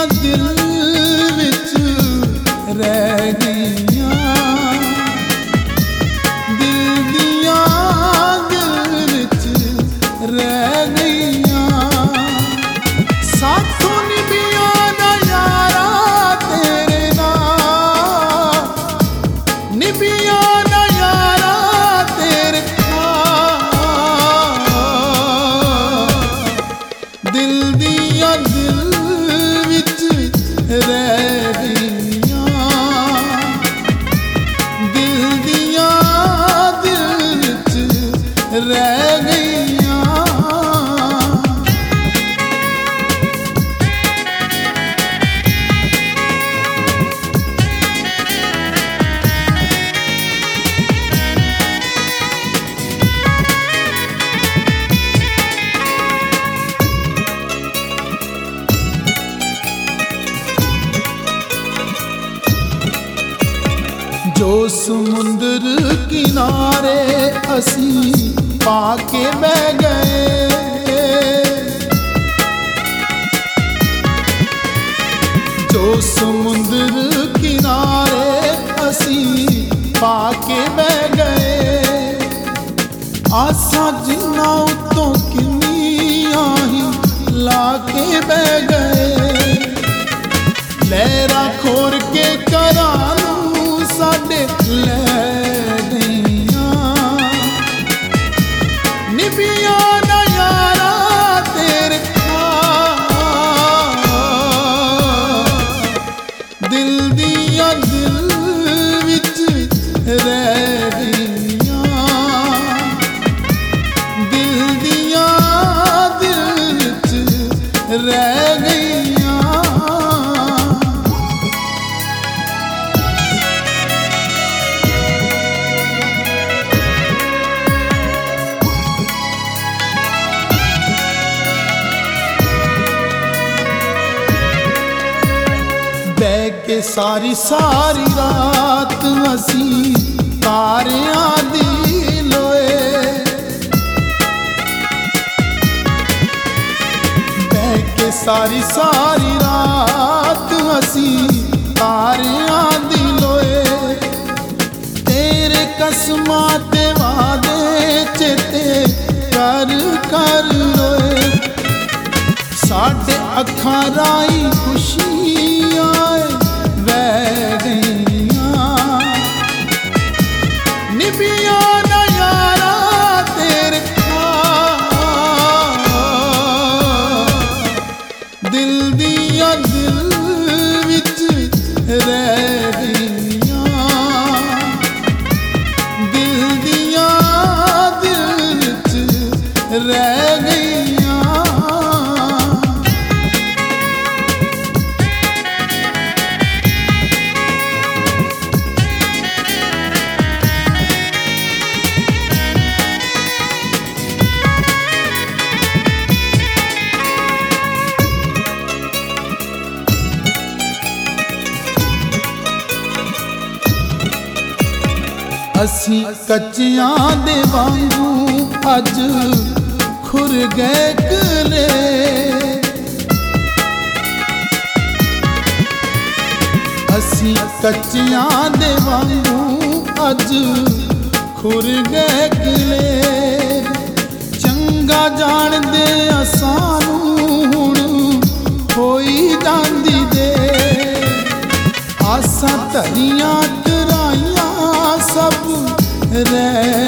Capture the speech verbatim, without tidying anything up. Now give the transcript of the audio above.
दिल विच रह गईयां, दिल दिया दिल विच रह गईयां। साथों निभिया ना यारा तेरे नाल, निभिया ना यारा तेरे नाल, दिल दिया दिल विच रह गईयां, दिल दिया दिल विच रह गईयां। जो समुंदर किनारे असी पाके बह गए, जो समुंदर किनारे असी पाके बह गए। आसा जिन्ना उत्तों किन्नियां ही लाके बह गए, लहरा खोर के करां साडे लै गईयां। निभिया ना यारा तेरे नाल, दिल दिया दिल विच रह गईयां, दिल दिया दिल विच रह गईयां। बह के सारी सारी रात असी तारियां दी लोए, बह के सारी सारी रात असी तारियां दी लोए। तेरे कसमां ते वादे चेते कर कर रोए, साडे अखां राही खुशियां बह गईयां। निभिया ना यारा तेरे नाल, दिल दिया दिल विच रह गईयां, दिल दिया दिल विच रह गईयां। असी कच्चियां दे वांगू अज खुर गए कले, असी कच्चियां दे वांगू अज खुर गए कले। चंगा जान दे असानू हुण होई जांदी दे, आसा धरियां सब रह